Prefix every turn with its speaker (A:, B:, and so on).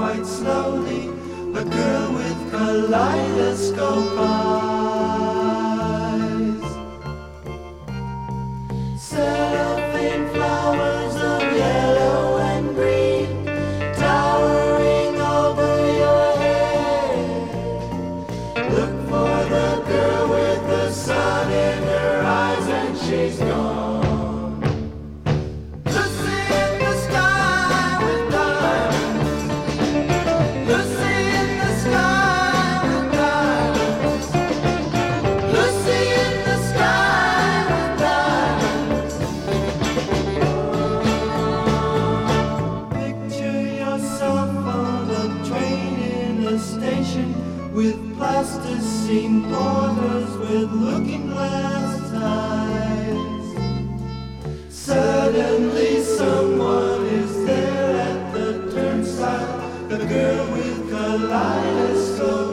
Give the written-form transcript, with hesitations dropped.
A: quite slowly, a girl with kaleidoscope eyes. Cellophane flowers of yellow and green, towering over your head. Look for the girl with the sun in her eyes and she's gone. Station with plasticine porters with looking glass eyes. Suddenly someone is there at the turnstile, the girl with kaleidoscope